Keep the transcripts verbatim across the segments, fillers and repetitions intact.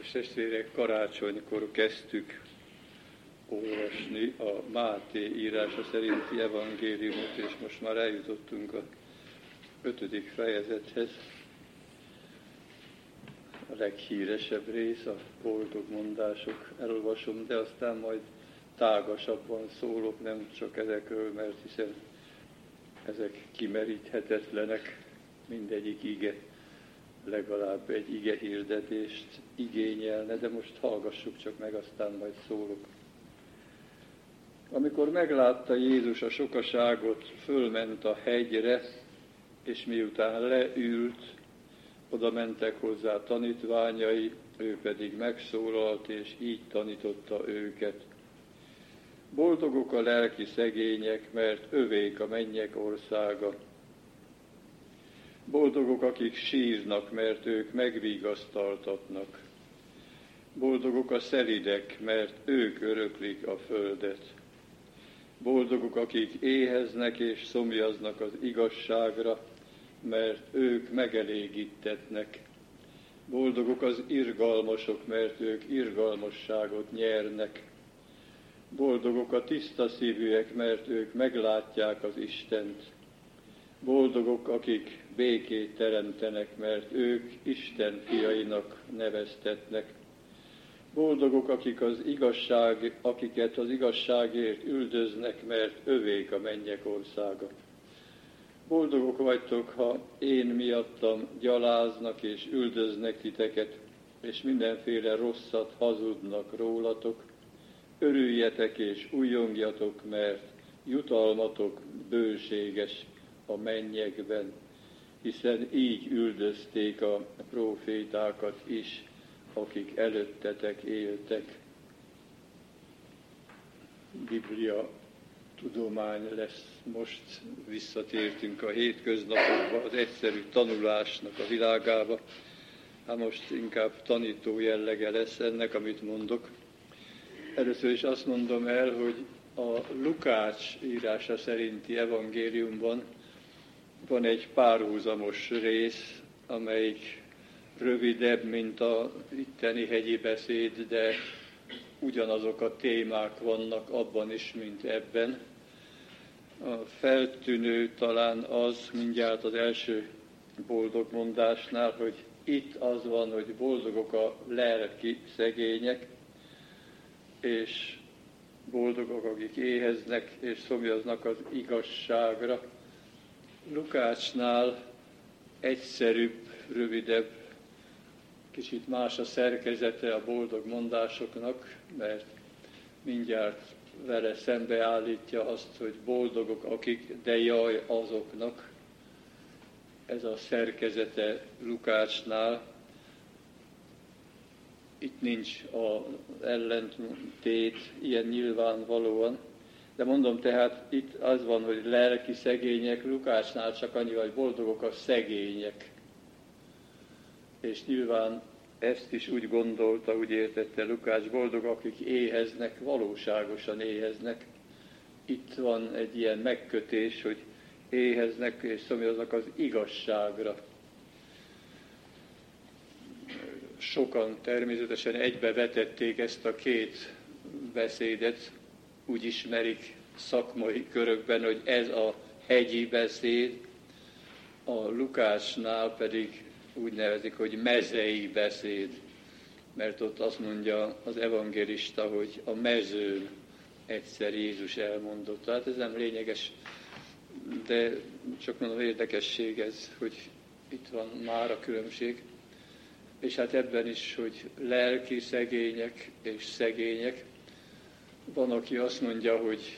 Kedves testvérek, karácsonykor kezdtük olvasni a Máté írása szerinti evangéliumot, és most már eljutottunk a ötödik fejezethez. A leghíresebb rész, a boldog mondások, elolvasom, de aztán majd tágasabban szólok, nem csak ezekről, mert hiszen ezek kimeríthetetlenek, mindegyik ige legalább egy ige hirdetést igényelne, de most hallgassuk csak meg, aztán majd szólok. Amikor meglátta Jézus a sokaságot, fölment a hegyre, és miután leült, oda mentek hozzá tanítványai, ő pedig megszólalt, és így tanította őket. Boldogok a lelki szegények, mert övék a mennyek országa. Boldogok, akik sírnak, mert ők megvigasztaltatnak. Boldogok a szelidek, mert ők öröklik a földet. Boldogok, akik éheznek és szomjaznak az igazságra, mert ők megelégítetnek. Boldogok az irgalmasok, mert ők irgalmasságot nyernek. Boldogok a tiszta szívűek, mert ők meglátják az Istent. Boldogok, akik békét teremtenek, mert ők Isten fiainak neveztetnek. Boldogok, akik az igazság, akiket az igazságért üldöznek, mert övék a mennyek országa. Boldogok vagytok, ha én miattam gyaláznak és üldöznek titeket, és mindenféle rosszat hazudnak rólatok. Örüljetek és ujjongjatok, mert jutalmatok bőséges a mennyekben, hiszen így üldözték a prófétákat is, akik előttetek éltek. Biblia tudomány lesz most, visszatértünk a hétköznapokba, az egyszerű tanulásnak a világába. Hát most inkább tanító jellege lesz ennek, amit mondok. Először is azt mondom el, hogy a Lukács írása szerinti evangéliumban van egy párhuzamos rész, amelyik rövidebb, mint a itteni hegyi beszéd, de ugyanazok a témák vannak abban is, mint ebben. A feltűnő talán az mindjárt az első boldog mondásnál, hogy itt az van, hogy boldogok a lelki szegények, és boldogok, akik éheznek és szomjaznak az igazságra. Lukácsnál egyszerűbb, rövidebb, kicsit más a szerkezete a boldog mondásoknak, mert mindjárt vele szembeállítja azt, hogy boldogok akik, de jaj azoknak. Ez a szerkezete Lukácsnál. Itt nincs az ellentét ilyen nyilvánvalóan, de mondom tehát itt az van, hogy lelki szegények, Lukácsnál csak annyi, hogy boldogok a szegények. És nyilván ezt is úgy gondolta, úgy értette Lukács, boldog, akik éheznek, valóságosan éheznek. Itt van egy ilyen megkötés, hogy éheznek és szomjaznak az igazságra. Sokan természetesen egybevetették ezt a két beszédet, úgy ismerik szakmai körökben, hogy ez a hegyi beszéd, a Lukácsnál pedig úgy nevezik, hogy mezei beszéd, mert ott azt mondja az evangélista, hogy a mezőn egyszer Jézus elmondott. Tehát ez nem lényeges, de csak mondom, érdekesség ez, hogy itt van már a különbség. És hát ebben is, hogy lelki szegények és szegények. Van, aki azt mondja, hogy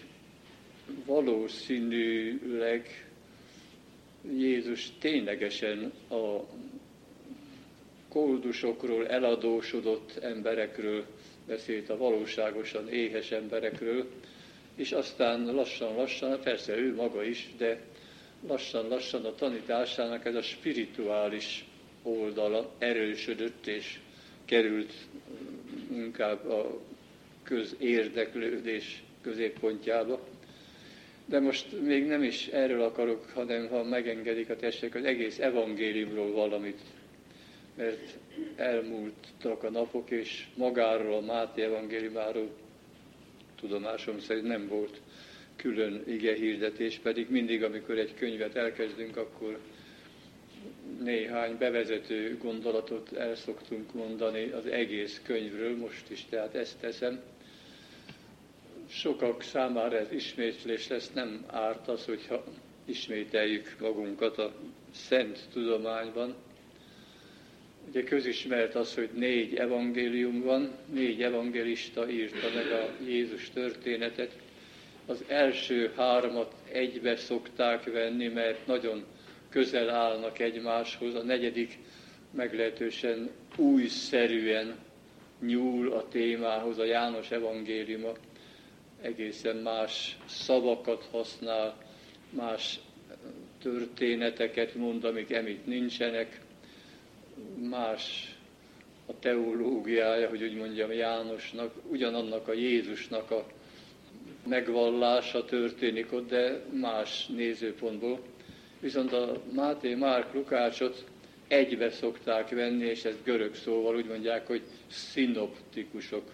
valószínűleg Jézus ténylegesen a koldusokról, eladósodott emberekről beszélt, a valóságosan éhes emberekről, és aztán lassan-lassan, persze ő maga is, de lassan-lassan a tanításának ez a spirituális oldala erősödött és került inkább a közérdeklődés középpontjába. De most még nem is erről akarok, hanem ha megengedik a testvérek, az egész evangéliumról valamit mert elmúltak a napok, és magáról a Máté evangéliumáról tudomásom szerint nem volt külön igehirdetés, pedig mindig, amikor egy könyvet elkezdünk, akkor néhány bevezető gondolatot el szoktunk mondani az egész könyvről, most is, tehát ezt teszem. Sokak számára ez ismétlés lesz, nem árt az, hogyha ismételjük magunkat a szent tudományban. Ugye közismert az, hogy négy evangélium van, négy evangélista írta meg a Jézus történetet. Az első hármat egybe szokták venni, mert nagyon közel állnak egymáshoz. A negyedik meglehetősen újszerűen nyúl a témához, a János evangéliuma. Egészen más szavakat használ, más történeteket mond, amik emitt nincsenek. Más a teológiája, hogy úgy mondjam, Jánosnak, ugyanannak a Jézusnak a megvallása történik ott, de más nézőpontból. Viszont a Máté, Márk, Lukácsot egybe szokták venni, és ezt görög szóval úgy mondják, hogy szinoptikusok.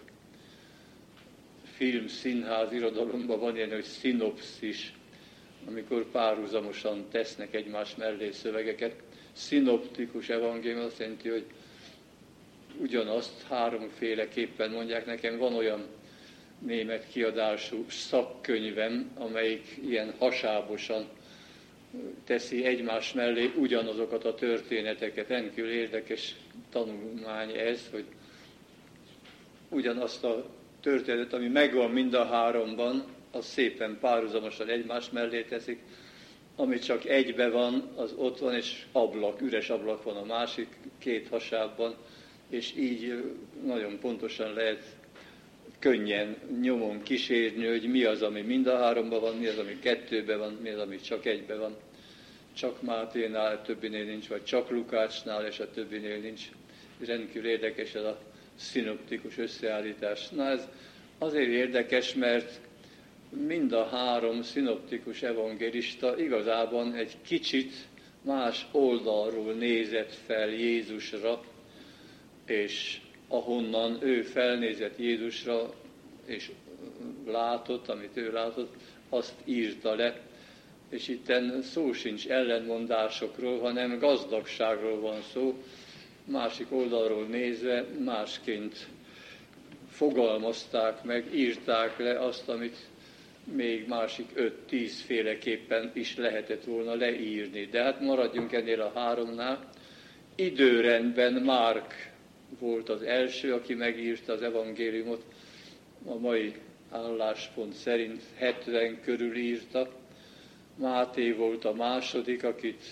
Film, színház, irodalomban van ilyen, hogy szinopszis, amikor párhuzamosan tesznek egymás mellé szövegeket. Szinoptikus evangélium azt jelenti, hogy ugyanazt háromféleképpen mondják. Nekem van olyan német kiadású szakkönyvem, amelyik ilyen hasábosan teszi egymás mellé ugyanazokat a történeteket. Rendkívül érdekes tanulmány ez, hogy ugyanazt a történetet, ami megvan mind a háromban, az szépen párhuzamosan egymás mellé teszik. Ami csak egybe van, az ott van, és ablak, üres ablak van a másik két hasábban, és így nagyon pontosan lehet könnyen nyomon kísérni, hogy mi az, ami mind a háromban van, mi az, ami kettőben van, mi az, ami csak egyben van. Csak Máténál, a többinél nincs, vagy csak Lukácsnál, és a többinél nincs. Rendkívül érdekes ez a szinoptikus összeállítás. Na ez azért érdekes, mert mind a három szinoptikus evangélista igazában egy kicsit más oldalról nézett fel Jézusra, és ahonnan ő felnézett Jézusra, és látott, amit ő látott, azt írta le. És itten szó sincs ellenmondásokról, hanem gazdagságról van szó. Másik oldalról nézve másként fogalmazták meg, írták le azt, amit még másik öt-tíz féleképpen is lehetett volna leírni. De hát maradjunk ennél a háromnál. Időrendben Márk volt az első, aki megírta az evangéliumot. A mai álláspont szerint hetven körül írta. Máté volt a második, akit,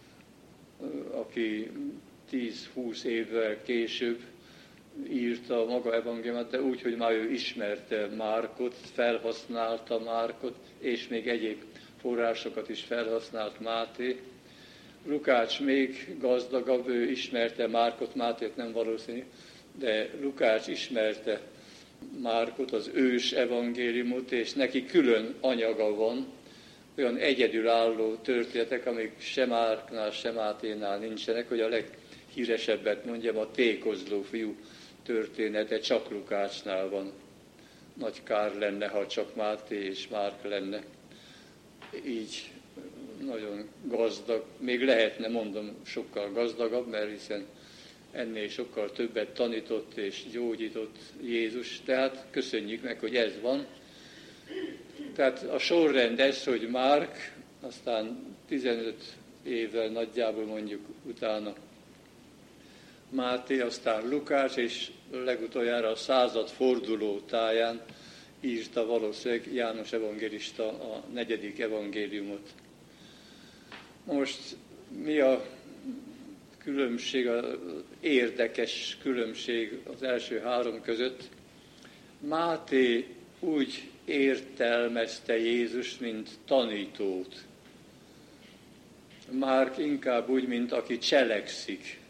aki tíz-húsz évvel később írta maga evangéliumát, de úgy, hogy már ő ismerte Márkot, felhasználta Márkot, és még egyéb forrásokat is felhasznált Máté. Lukács még gazdagabb, ő ismerte Márkot, Mátét nem valószínű, de Lukács ismerte Márkot, az ős evangéliumot, és neki külön anyaga van, olyan egyedülálló történetek, amik sem Márknál, sem Máténál nincsenek, hogy a leghíresebbet mondjam, a tékozló fiú története csak Lukácsnál van. Nagy kár lenne, ha csak Máté és Márk lenne. Így nagyon gazdag, még lehetne, mondom, sokkal gazdagabb, mert hiszen ennél sokkal többet tanított és gyógyított Jézus. Tehát köszönjük meg, hogy ez van. Tehát a sorrend ez, hogy Márk, aztán tizenöt évvel nagyjából mondjuk utána Máté, aztán Lukács, és legutoljára a század forduló táján írta valószínűleg János evangélista a negyedik evangéliumot. Most mi a különbség, az érdekes különbség az első három között? Máté úgy értelmezte Jézust, mint tanítót. Márk inkább úgy, mint aki cselekszik.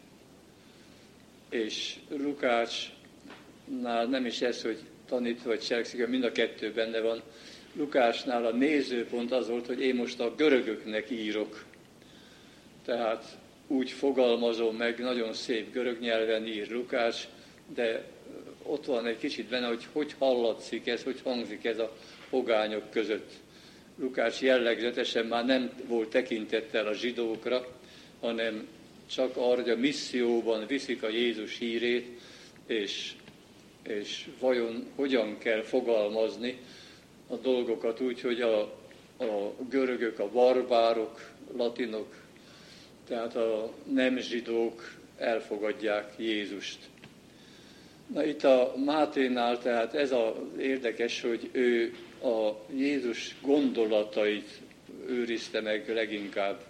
És Lukácsnál nem is ez, hogy tanít vagy cselekszik, mind a kettő benne van. Lukácsnál a nézőpont az volt, hogy én most a görögöknek írok. Tehát úgy fogalmazom meg, nagyon szép görög nyelven ír Lukács, de ott van egy kicsit benne, hogy hogy hallatszik ez, hogy hangzik ez a pogányok között. Lukács jellegzetesen már nem volt tekintettel a zsidókra, hanem csak arra, hogy a misszióban viszik a Jézus hírét, és, és vajon hogyan kell fogalmazni a dolgokat úgy, hogy a, a görögök, a barbárok, latinok, tehát a nem zsidók elfogadják Jézust. Na itt a Máténál tehát ez az érdekes, hogy ő a Jézus gondolatait őrizte meg leginkább.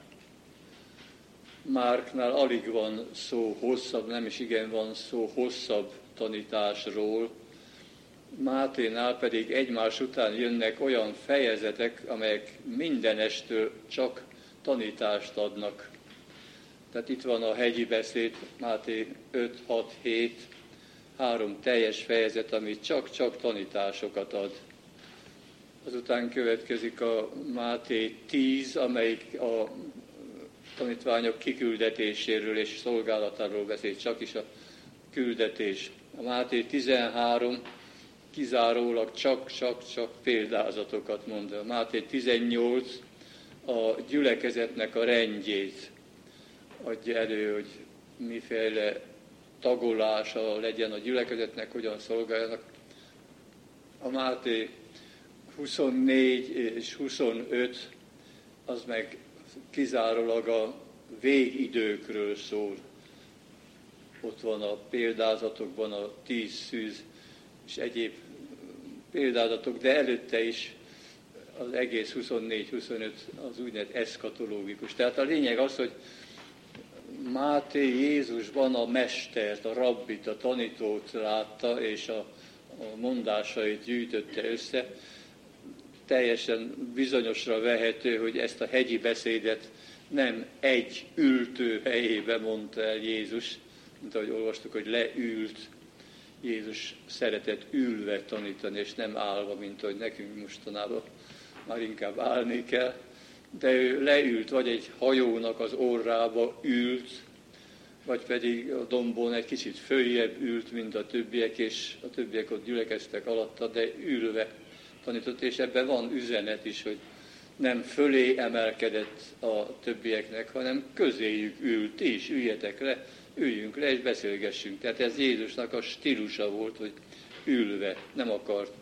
Márknál alig van szó hosszabb, nem is igen van szó hosszabb tanításról. Máténál pedig egymás után jönnek olyan fejezetek, amelyek mindenestől csak tanítást adnak. Tehát itt van a hegyi beszéd, Máté öt, hat, hét, három teljes fejezet, ami csak-csak tanításokat ad. Azután következik a Máté tíz, amelyik a tanítványok kiküldetéséről és szolgálatáról beszél, csak is a küldetés. A Máté tizenhárom kizárólag csak-csak-csak példázatokat mond. A Máté tizennyolc a gyülekezetnek a rendjét adja elő, hogy miféle tagolása legyen a gyülekezetnek, hogyan szolgáljanak. A Máté huszonnégy és huszonöt az meg kizárólag a végidőkről szól. Ott van a példázatokban a tíz szűz és egyéb példázatok, de előtte is az egész huszonnégy huszonöt az úgynevezett eszkatológikus. Tehát a lényeg az, hogy Máté Jézusban a mestert, a rabbit, a tanítót látta, és a, a mondásait gyűjtötte össze. Teljesen bizonyosra vehető, hogy ezt a hegyi beszédet nem egy ültő helyébe mondta el Jézus, mint ahogy olvastuk, hogy leült. Jézus szeretett ülve tanítani, és nem állva, mint ahogy nekünk mostanában már inkább állni kell. De ő leült, vagy egy hajónak az orrába ült, vagy pedig a dombon egy kicsit följebb ült, mint a többiek, és a többiek ott gyülekeztek alatta, de ülve tanított, és ebben van üzenet is, hogy nem fölé emelkedett a többieknek, hanem közéjük ült, ti is üljetek le, üljünk le és beszélgessünk. Tehát ez Jézusnak a stílusa volt, hogy ülve, nem akart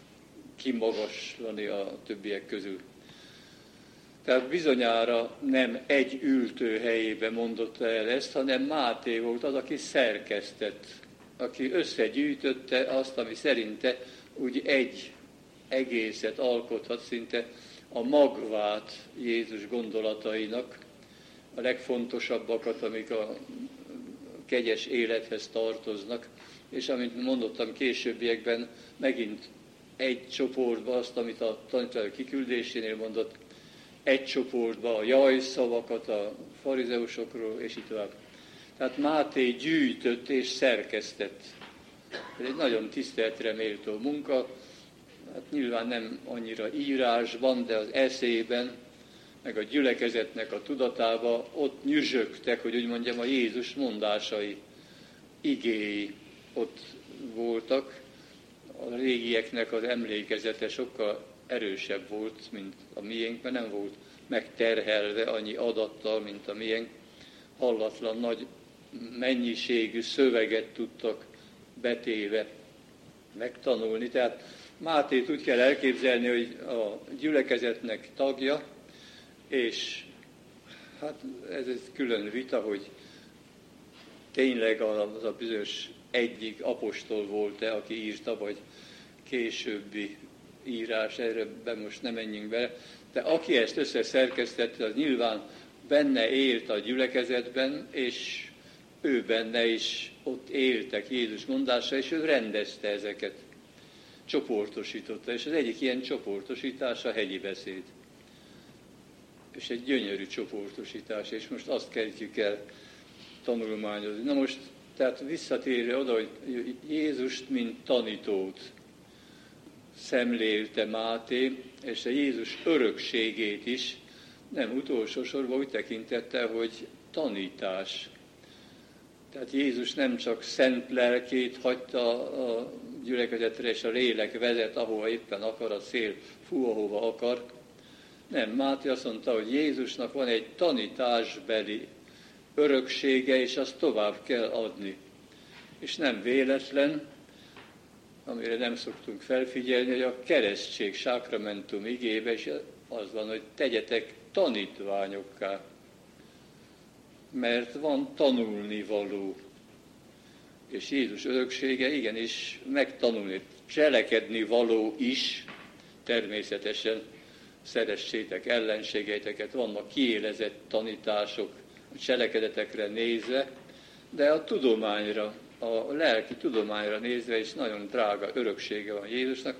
kimagaslani a többiek közül. Tehát bizonyára nem egy ültő helyébe mondotta el ezt, hanem Máté volt az, aki szerkesztett, aki összegyűjtötte azt, ami szerinte úgy egy egészet alkothat, szinte a magvát Jézus gondolatainak, a legfontosabbakat, amik a kegyes élethez tartoznak, és amit mondottam későbbiekben, megint egy csoportba azt, amit a tanítványok kiküldésénél mondott, egy csoportba a jajszavakat a farizeusokról, és így tovább. Tehát Máté gyűjtött és szerkesztett. Ez egy nagyon tiszteletre méltó munka, hát nyilván nem annyira írásban, de az eszében, meg a gyülekezetnek a tudatába ott nyüzsögtek, hogy úgy mondjam, a Jézus mondásai, igéi ott voltak. A régieknek az emlékezete sokkal erősebb volt, mint a miénk, mert nem volt megterhelve annyi adattal, mint a miénk. Hallatlan nagy mennyiségű szöveget tudtak betéve megtanulni. Tehát Mátét úgy kell elképzelni, hogy a gyülekezetnek tagja, és hát ez egy külön vita, hogy tényleg az a bizonyos egyik apostol volt-e, aki írta, vagy későbbi írás, erre most nem menjünk bele, de aki ezt összeszerkesztette, az nyilván benne élt a gyülekezetben, és ő benne is ott éltek Jézus mondása, és ő rendezte ezeket, csoportosította, és az egyik ilyen csoportosítás a hegyi beszéd. És egy gyönyörű csoportosítás, és most azt kezdjük el tanulmányozni. Na most, tehát visszatérve oda, hogy Jézust, mint tanítót szemlélte Máté, és a Jézus örökségét is nem utolsó sorban úgy tekintette, hogy tanítás. Tehát Jézus nem csak szent lelkét hagyta a gyülekezetre, és a lélek vezet, ahova éppen akar, a szél fú, ahova akar. Nem, Máté azt mondta, hogy Jézusnak van egy tanításbeli öröksége, és azt tovább kell adni. És nem véletlen, amire nem szoktunk felfigyelni, hogy a keresztség sákramentum igébe is az van, hogy tegyetek tanítványokká. Mert van tanulnivaló. És Jézus öröksége igenis megtanulni, cselekedni való is, természetesen szeressétek ellenségeiteket, vannak kiélezett tanítások a cselekedetekre nézve, de a tudományra, a lelki tudományra nézve is nagyon drága öröksége van Jézusnak.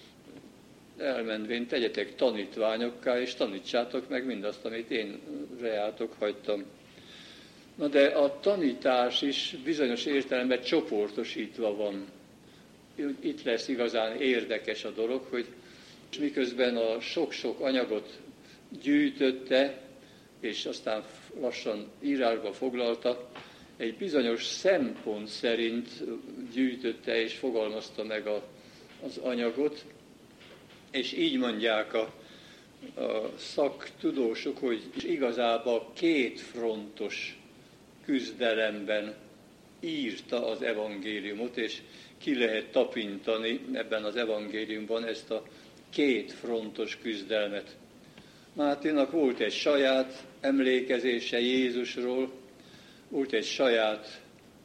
Elmenvén tegyetek tanítványokká, és tanítsátok meg mindazt, amit én reátok hagytam. Na de a tanítás is bizonyos értelemben csoportosítva van. Itt lesz igazán érdekes a dolog, hogy miközben a sok-sok anyagot gyűjtötte, és aztán lassan írásba foglalta, egy bizonyos szempont szerint gyűjtötte és fogalmazta meg a, az anyagot, és így mondják a, a szaktudósok, hogy igazából kétfrontos küzdelemben írta az evangéliumot, és ki lehet tapintani ebben az evangéliumban ezt a kétfrontos küzdelmet. Máténak volt egy saját emlékezése Jézusról, volt egy saját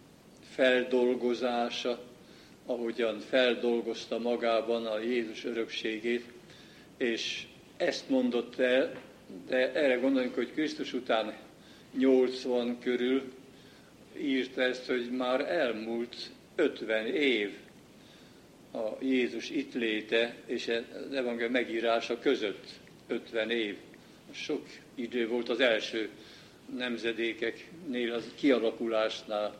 feldolgozása, ahogyan feldolgozta magában a Jézus örökségét, és ezt mondott el, de erre gondoljunk, hogy Krisztus után nyolcvan körül írta ezt, hogy már elmúlt ötven év a Jézus itt léte és az evangélium megírása között ötven év. Sok idő volt az első nemzedékeknél, az kialakulásnál.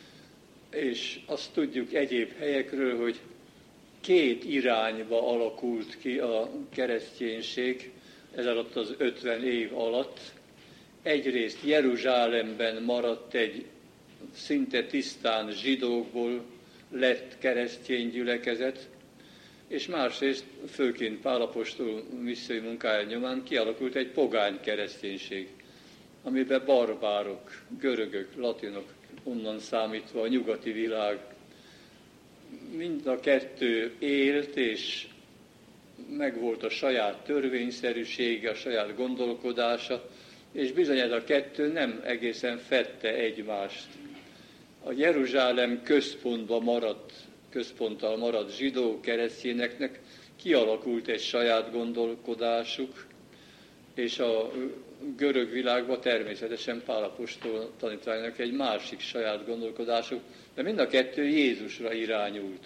És azt tudjuk egyéb helyekről, hogy két irányba alakult ki a kereszténység ez alatt az ötven év alatt. Egyrészt Jeruzsálemben maradt egy szinte tisztán zsidókból lett keresztény gyülekezet, és másrészt, főként Pál apostol missziói munkája nyomán kialakult egy pogány kereszténység, amiben barbárok, görögök, latinok, onnan számítva a nyugati világ, mind a kettő élt, és megvolt a saját törvényszerűsége, a saját gondolkodása, és bizony ez a kettő nem egészen fedte egymást. A Jeruzsálem központban maradt, központtal maradt zsidó keresztényeknek kialakult egy saját gondolkodásuk, és a görög világban természetesen Pál apostol tanítványnak egy másik saját gondolkodásuk, de mind a kettő Jézusra irányult.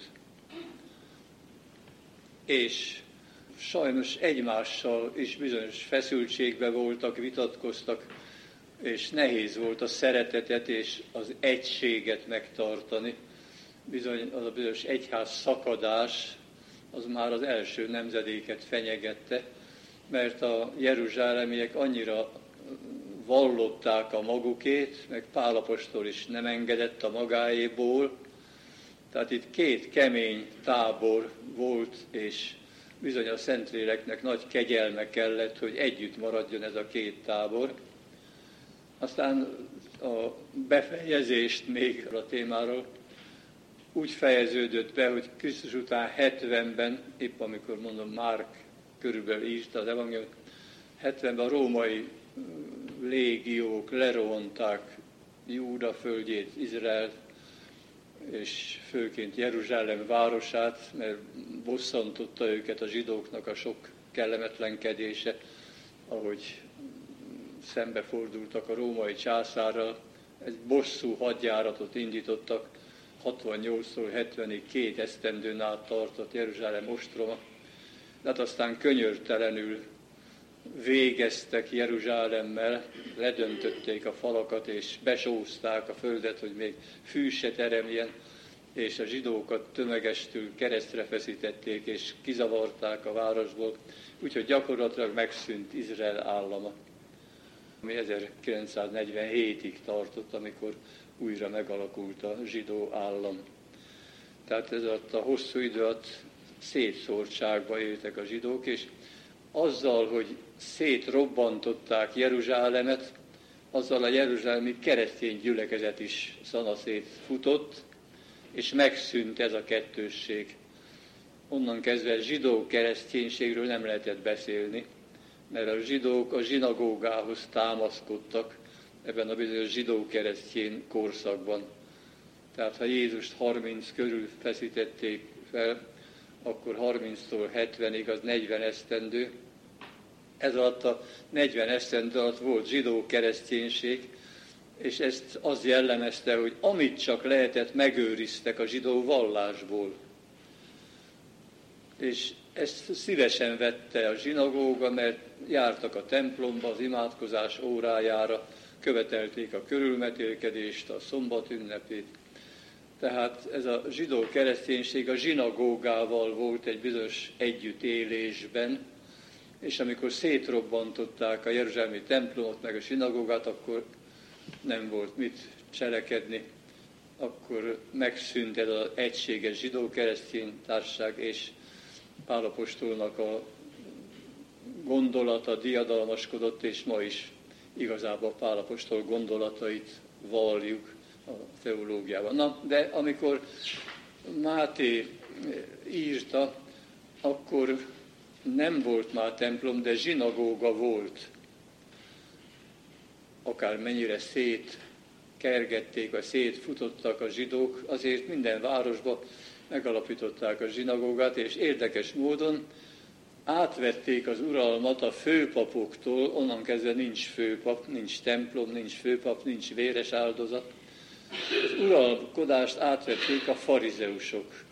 És sajnos egymással is bizonyos feszültségben voltak, vitatkoztak, és nehéz volt a szeretetet és az egységet megtartani. Bizony az a bizonyos egyház szakadás, az már az első nemzedéket fenyegette, mert a jeruzsálemiek annyira vallották a magukét, meg Pál apostol is nem engedett a magáéból. Tehát itt két kemény tábor volt, és bizony a Szentléleknek nagy kegyelme kellett, hogy együtt maradjon ez a két tábor. Aztán a befejezést még a témáról úgy fejeződött be, hogy Krisztus után hetvenben, épp amikor mondom, Márk körülbelül írta az evangéliumot, hetvenben a római légiók lerohanták Júda földjét, Izraelt, és főként Jeruzsálem városát, mert bosszantotta őket a zsidóknak a sok kellemetlenkedése, ahogy szembefordultak a római császárral. Egy bosszú hadjáratot indítottak, hatvannyolctól hetvenig két esztendőn át tartott Jeruzsálem ostroma, de hát aztán könyörtelenül végeztek Jeruzsálemmel, ledöntötték a falakat, és besózták a földet, hogy még fű se teremjen, és a zsidókat tömegestül keresztre feszítették, és kizavarták a városból, úgyhogy gyakorlatilag megszűnt Izrael állama. ami ezerkilencszáznegyvenhétig tartott, amikor újra megalakult a zsidó állam. Tehát ez alatt a hosszú idő alatt szétszórtságba éltek a zsidók, és azzal, hogy szétrobbantották Jeruzsálemet, azzal a jeruzsálemi keresztény gyülekezet is szanaszét futott, és megszűnt ez a kettősség. Onnan kezdve zsidó kereszténységről nem lehetett beszélni, mert a zsidók a zsinagógához támaszkodtak ebben a bizonyos zsidó-keresztény korszakban. Tehát ha Jézust harminc körül feszítették fel, akkor harminctól hetvenig az negyven esztendő. Ez alatt a negyven esztendő alatt volt zsidó-kereszténység, és ezt az jellemezte, hogy amit csak lehetett, megőriztek a zsidó vallásból. És ezt szívesen vette a zsinagóga, mert jártak a templomba az imádkozás órájára, követelték a körülmetélkedést, a szombat ünnepét. Tehát ez a zsidó kereszténység a zsinagógával volt egy bizonyos együttélésben, és amikor szétrobbantották a jeruzsálemi templomot meg a zsinagógát, akkor nem volt mit cselekedni, akkor megszűnt ez az egységes zsidó-keresztény társaság, és Pál apostolnak a gondolata diadalmaskodott, és ma is igazából Pál apostol gondolatait valljuk a teológiában. Na, de amikor Máté írta, akkor nem volt már templom, de zsinagóga volt. Akár mennyire szét kergették, vagy szétfutottak a zsidók, azért minden városban megalapították a zsinagógát, és érdekes módon átvették az uralmat a főpapoktól, onnan kezdve nincs főpap, nincs templom, nincs főpap, nincs véres áldozat. Az uralkodást átvették a farizeusok.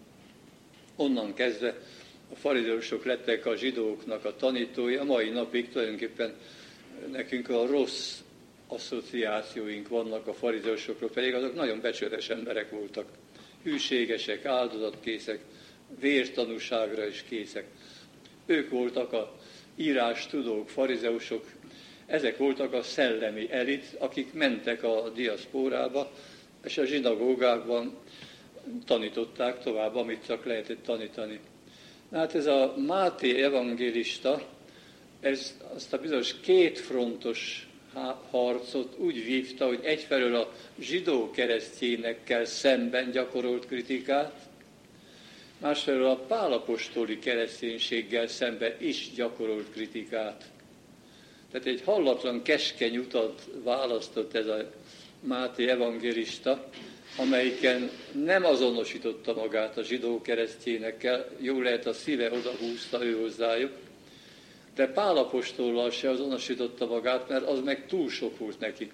Onnan kezdve a farizeusok lettek a zsidóknak a tanítói, a mai napig tulajdonképpen nekünk a rossz asszociációink vannak a farizeusokról, pedig azok nagyon becsületes emberek voltak. Hűségesek, áldozatkészek, vértanúságra is készek. Ők voltak a írástudók, farizeusok, ezek voltak a szellemi elit, akik mentek a diaszpórába, és a zsinagógákban tanították tovább, amit csak lehetett tanítani. Hát ez a Máté evangélista, ez azt a bizonyos kétfrontos harcot úgy vívta, hogy egyfelől a zsidó keresztényekkel szemben gyakorolt kritikát, másfelől a pálapostoli kereszténységgel szemben is gyakorolt kritikát. Tehát egy hallatlan keskeny utat választott ez a Máté evangélista, amelyiken nem azonosította magát a zsidó keresztényekkel, jól lehet a szíve odahúzta ő hozzájuk, de Pál apostollal se azonosította magát, mert az meg túl sok volt neki.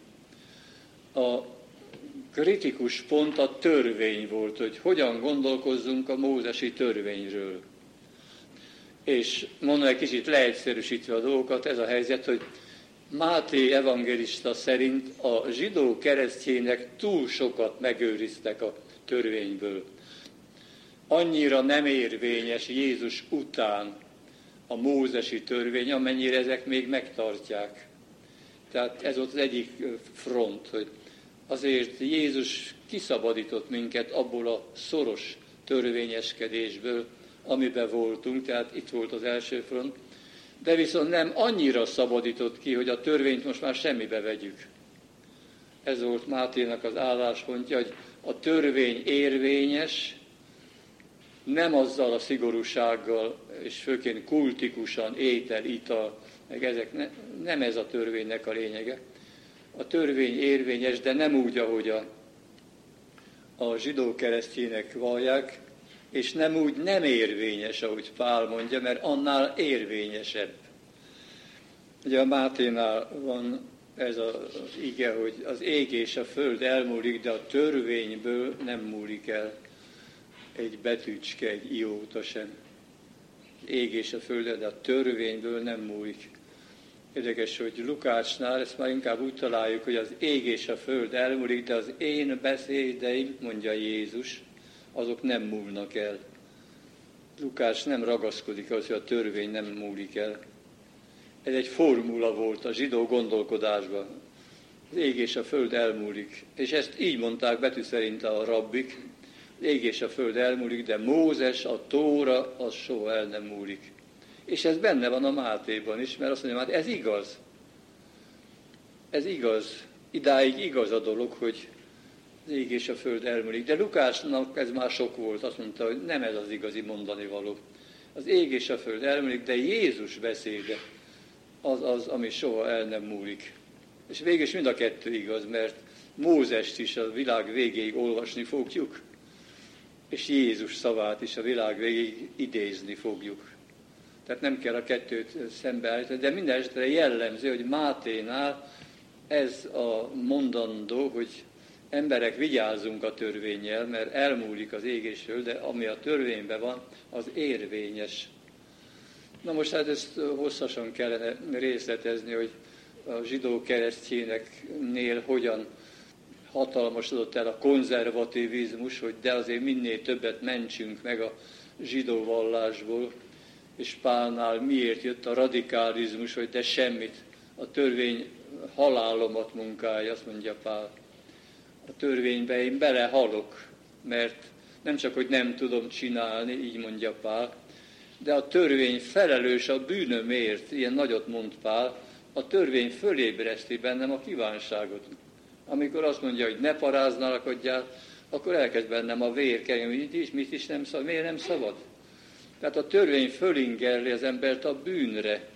A kritikus pont a törvény volt, hogy hogyan gondolkozzunk a mózesi törvényről. És mondom egy kicsit leegyszerűsítve a dolgokat, ez a helyzet, hogy Máté evangélista szerint a zsidó keresztények túl sokat megőriztek a törvényből. Annyira nem érvényes Jézus után a mózesi törvény, amennyire ezek még megtartják. Tehát ez volt az egyik front, hogy azért Jézus kiszabadított minket abból a szoros törvényeskedésből, amiben voltunk, tehát itt volt az első front, de viszont nem annyira szabadított ki, hogy a törvényt most már semmibe vegyük. Ez volt Máténak az álláspontja, hogy a törvény érvényes, nem azzal a szigorúsággal, és főként kultikusan, étel, ital, meg ezek, ne, nem ez a törvénynek a lényege. A törvény érvényes, de nem úgy, ahogy a, a zsidó keresztények vallják, és nem úgy nem érvényes, ahogy Pál mondja, mert annál érvényesebb. Ugye a Máténál van ez az ige, hogy az ég és a föld elmúlik, de a törvényből nem múlik el egy betűcske, egy ióta sem. Ég és a föld, de a törvényből nem múlik. Érdekes, hogy Lukácsnál ezt már inkább úgy találjuk, hogy az ég és a föld elmúlik, de az én beszédeim, mondja Jézus, azok nem múlnak el. Lukács nem ragaszkodik az, hogy a törvény nem múlik el. Ez egy formula volt a zsidó gondolkodásban. Az ég és a föld elmúlik. És ezt így mondták betű szerint a rabbik. Az ég és a föld elmúlik, de Mózes, a Tóra, az soha el nem múlik. És ez benne van a Mátéban is, mert azt mondja, hát ez igaz. Ez igaz. Idáig igaz a dolog, hogy az ég és a föld elmúlik. De Lukásnak ez már sok volt. Azt mondta, hogy nem ez az igazi mondani való. Az ég és a föld elmúlik, de Jézus beszéde az az, ami soha el nem múlik. És végül is mind a kettő igaz, mert Mózest is a világ végéig olvasni fogjuk, és Jézus szavát is a világ végéig idézni fogjuk. Tehát nem kell a kettőt szembeállítani, de minden esetre jellemző, hogy Máténál ez a mondandó, hogy emberek, vigyázzunk a törvénnyel, mert elmúlik az ég és föld, de ami a törvényben van, az érvényes. Na most hát ezt hosszasan kellene részletezni, hogy a zsidó keresztjéneknél hogyan hatalmasodott el a konzervativizmus, hogy de azért minél többet mentsünk meg a zsidó vallásból, és Pálnál miért jött a radikalizmus, hogy de semmit, a törvény halálomat munkálja, azt mondja Pál. A törvénybe én belehalok, mert nem csak, hogy nem tudom csinálni, így mondja Pál, de a törvény felelős a bűnömért, ilyen nagyot mond Pál, a törvény fölébreszti bennem a kívánságot. Amikor azt mondja, hogy ne paráználkodjál, akkor elkezd bennem a vér kerülni, mit is, mit is nem szabad, miért nem szabad? Tehát a törvény fölingerli az embert a bűnre.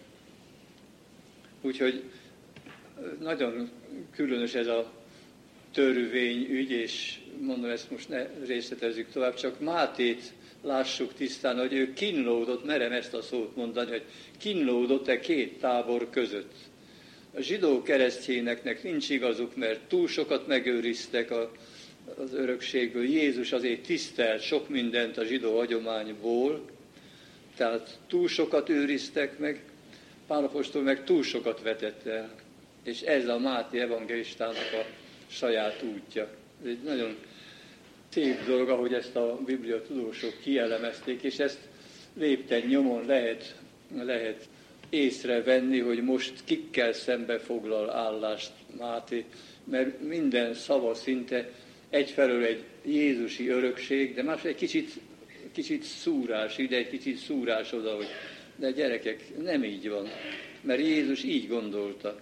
Úgyhogy nagyon különös ez a törvényügy, és mondom, ezt most ne részletezzük tovább, csak Mátét lássuk tisztán, hogy ő kínlódott, merem ezt a szót mondani, hogy kínlódott-e két tábor között. A zsidó keresztényeknek nincs igazuk, mert túl sokat megőriztek a, az örökségből. Jézus azért tisztelt sok mindent a zsidó hagyományból, tehát túl sokat őriztek meg, Pál apostol meg túl sokat vetett el. És ez a Máté evangélistának a saját útja. Ez egy nagyon szép dolog, ahogy ezt a Biblia tudósok kielemezték, és ezt lépten nyomon lehet, lehet észrevenni, hogy most kikkel szembe foglal állást Máté, mert minden szava szinte egyfelől egy jézusi örökség, de másfelől egy kicsit, kicsit szúrás ide, egy kicsit szúrás oda, hogy de gyerekek, nem így van, mert Jézus így gondolta.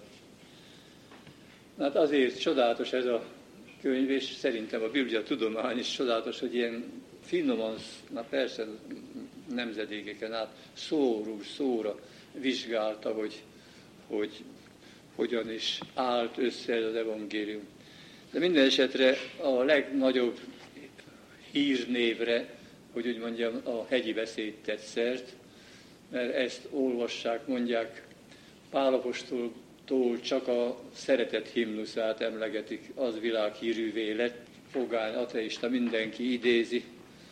Hát azért csodálatos ez a könyv, és szerintem a Biblia tudomány is csodálatos, hogy ilyen finoman, na persze nemzedékeken át, szóról szóra vizsgálta, hogy, hogy hogyan is állt össze ez az evangélium. De minden esetre a legnagyobb hírnévre, hogy úgy mondjam, a hegyi beszéd tett szert, mert ezt olvassák, mondják, Pál apostoltól csak a szeretet himnuszát emlegetik, az világhírűvé lett, pogány, ateista, mindenki idézi,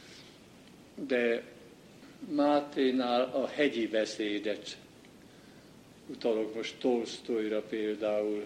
de Máténál a hegyi beszédet, utalok most Tolsztojra például,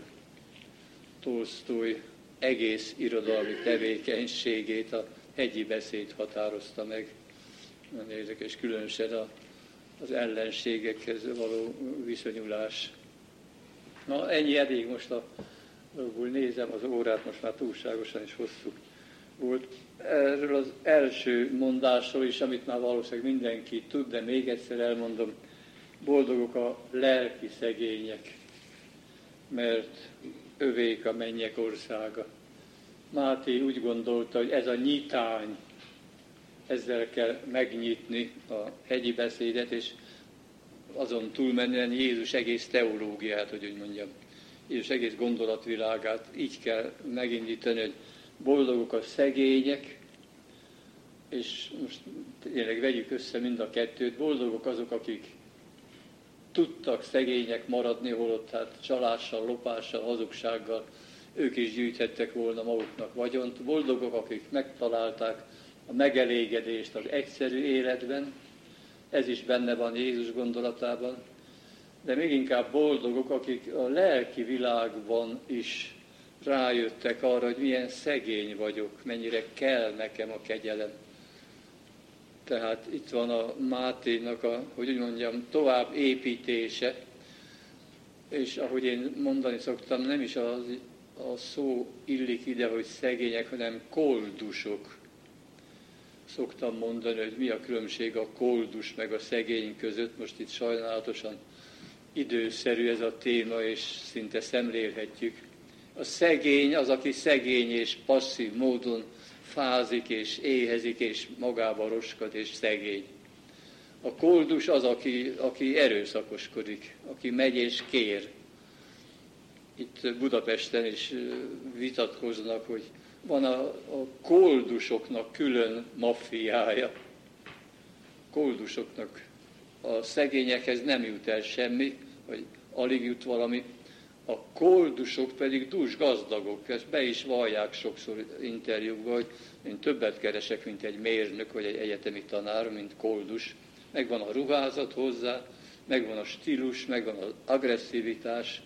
Tolsztoj egész irodalmi tevékenységét a hegyi beszéd határozta meg. Nagyon érdekes, különösen a, az ellenségekhez való viszonyulás. Na, ennyi elég most a nézem az órát, most már túlságosan is hosszú volt. Erről az első mondásról is, amit már valószínűleg mindenki tud, de még egyszer elmondom, boldogok a lelki szegények, mert övék a mennyek országa. Máté úgy gondolta, hogy ez a nyitány, ezzel kell megnyitni a hegyi beszédet, és azon túlmenően Jézus egész teológiát, hogy úgy mondjam, Jézus egész gondolatvilágát így kell megindítani, hogy boldogok a szegények, és most tényleg vegyük össze mind a kettőt, boldogok azok, akik tudtak szegények maradni, holott hát csalással, lopással, hazugsággal ők is gyűjthettek volna maguknak vagyont. Boldogok, akik megtalálták a megelégedést az egyszerű életben, ez is benne van Jézus gondolatában, de még inkább boldogok, akik a lelki világban is rájöttek arra, hogy milyen szegény vagyok, mennyire kell nekem a kegyelem. Tehát itt van a Máténak a, hogy úgy mondjam, tovább építése és ahogy én mondani szoktam, nem is az, a szó illik ide, hogy szegények, hanem koldusok. Szoktam mondani, hogy mi a különbség a koldus meg a szegény között. Most itt sajnálatosan időszerű ez a téma, és szinte szemlélhetjük. A szegény az, aki szegény és passzív módon fázik és éhezik, és magába roskad és szegény. A koldus az, aki, aki erőszakoskodik, aki megy és kér. Itt Budapesten is vitatkoznak, hogy van a, a koldusoknak külön maffiája. Koldusoknak a szegényekhez nem jut el semmi, vagy alig jut valami. A koldusok pedig dús gazdagok, ezt be is vallják sokszor interjúkban, hogy én többet keresek, mint egy mérnök, vagy egy egyetemi tanár, mint koldus. Megvan a ruházat hozzá, megvan a stílus, megvan az agresszivitás.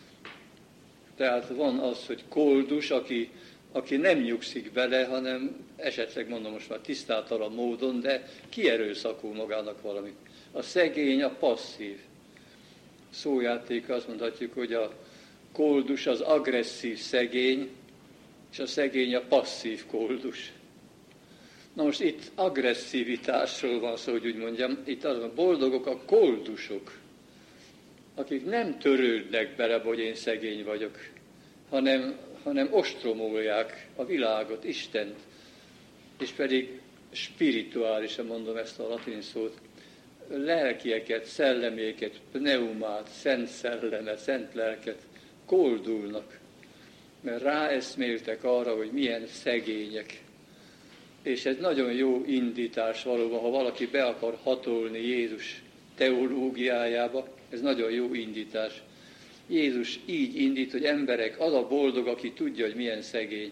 Tehát van az, hogy koldus, aki, aki nem nyugszik bele, hanem esetleg mondom most már tisztátalan módon, de kierőszakol magának valamit. A szegény, a passzív. Szójáték azt mondhatjuk, hogy a koldus az agresszív szegény, és a szegény a passzív koldus. Na most itt agresszivitásról van szó, hogy úgy mondjam, itt az a boldogok a koldusok, akik nem törődnek bele, hogy én szegény vagyok, hanem, hanem ostromolják a világot, Istent, és pedig spirituálisan mondom ezt a latin szót, lelkieket, szelleméket, pneumát, szent szellemet, szent lelket koldulnak, mert ráeszméltek arra, hogy milyen szegények. És ez nagyon jó indítás valóban, ha valaki be akar hatolni Jézus teológiájába, ez nagyon jó indítás. Jézus így indít, hogy emberek, az a boldog, aki tudja, hogy milyen szegény.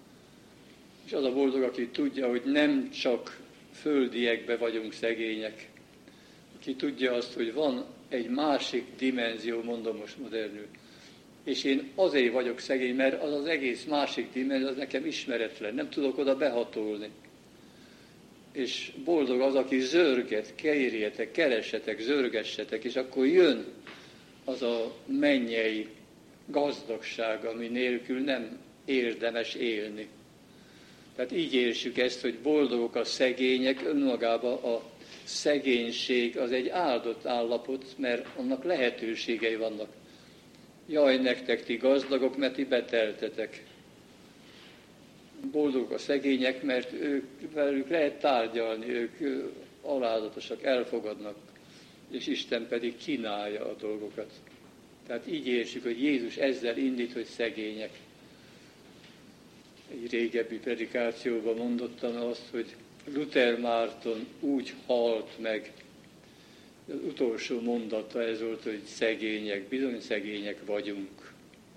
És az a boldog, aki tudja, hogy nem csak földiekbe vagyunk szegények. Aki tudja azt, hogy van egy másik dimenzió, mondom most modernül. És én azért vagyok szegény, mert az az egész másik dimenzió, az nekem ismeretlen, nem tudok oda behatolni. És boldog az, aki zörget, kérjetek, keresetek, zörgessetek, és akkor jön az a mennyei gazdagság, ami nélkül nem érdemes élni. Tehát így érsük ezt, hogy boldogok a szegények, önmagában a szegénység az egy áldott állapot, mert annak lehetőségei vannak. Jaj, nektek ti gazdagok, mert ti beteltetek. Boldogok a szegények, mert ők, velük lehet tárgyalni, ők alázatosak, elfogadnak, és Isten pedig kínálja a dolgokat. Tehát így érsük, hogy Jézus ezzel indít, hogy szegények. Egy régebbi predikációban mondottam azt, hogy Luther Márton úgy halt meg, az utolsó mondata ez volt, hogy szegények, bizony szegények vagyunk.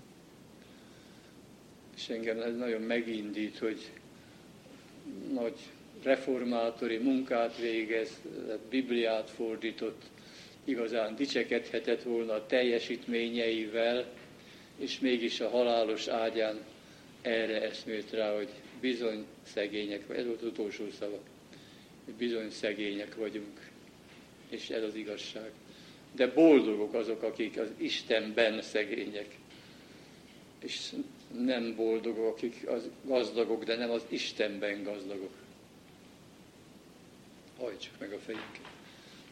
És engem ez nagyon megindít, hogy nagy reformátori munkát végez, Bibliát fordított, igazán dicsekedhetett volna a teljesítményeivel, és mégis a halálos ágyán erre eszmélt rá, hogy bizony szegények, ez volt az utolsó szava, hogy bizony szegények vagyunk, és ez az igazság. De boldogok azok, akik az Istenben szegények, és nem boldogok, akik az gazdagok, de nem az Istenben gazdagok. Hajtsuk meg a fejünket.